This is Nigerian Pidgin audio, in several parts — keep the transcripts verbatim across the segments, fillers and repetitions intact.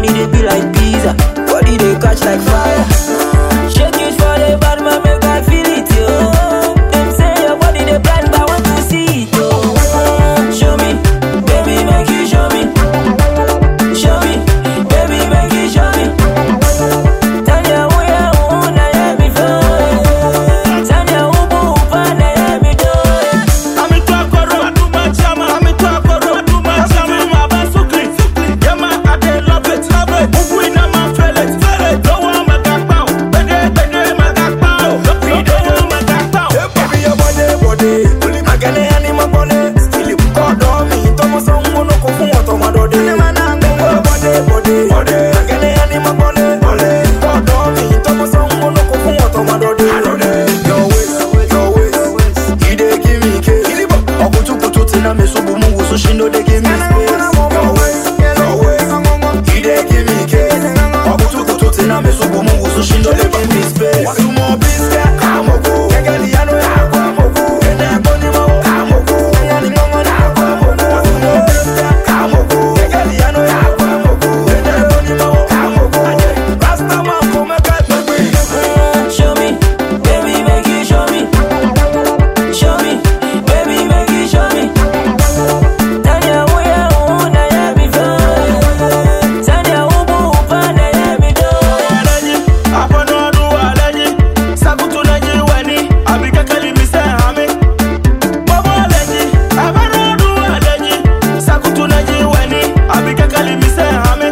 body they be like pizza, body they catch like fire. Shake it for the bad man, make I feel it, yo. Them say your body they blind, but I want to see it, yo. Show me, baby, make you show me. Show me, baby, make you show me. Tanya uya una ya mi fo. Tanya ubu upa na ya mi do. Ami to akoro, aduma chama. Ami to akoro, aduma chama. Ma ba sukri, yama ade love it, love it. Ubu ina ma feel it, feel it. Don't want my back bow, bede bede my back bow. We don't want my back bow. Baby your body, body. Agane ani ma bole. Still you call on me. Tomo songo no ko fun oto ma do de. Body, body, body. Agane ani ma bole, bole. Call on me. Tomo songo no ko fun oto ma do de. Your waist, your waist. He dey give me cake. Okutu kutu tina me so bumu so she no dey give me space. Your waist, your waist. He dey give me cake. Okutu kutu tina me so bumu so she no dey give me space. Two more biscuit, I'm a go. Kegeli ano ya kwa mogo. Ene boni mo, I'm a go. Yani ngongo na kwa mogo. Two more biscuit, I'm a go. Kegeli ano ya kwa mogo. Ene boni mo, I'm a go. Rasta man come make I baby. Show me, baby, make you show me. Show me, baby, make you show me. Tanya uya una ya mi fo. Tanya ubu upa na ya mi do. Alaji, apano adu alaji. Sakutu naji wani, abika kali mise hame. Bobo alaji, apano adu alaji. Sakutu naji wani, abika kali mise hame.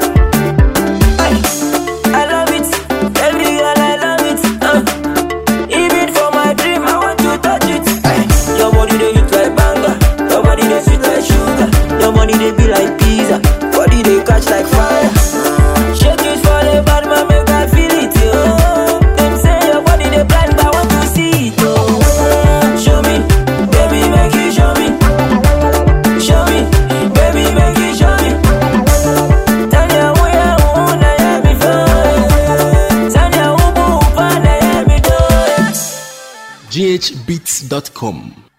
I love it, every girl I love it. Uh. Even for my dream, I want to touch it. Ay. Your body they hit like banger, your body they sweet like sugar, your body they be like pizza, body they catch like fire. Shake it for the bad man, make I feel it, yo. Them say your body they blind, but I want to see it, yo. Show me, baby, make you show me. Show me, baby, make you show me. Tanya uya una ya mi fo. Tanya ubu upa na ya mi do. g h beats dot com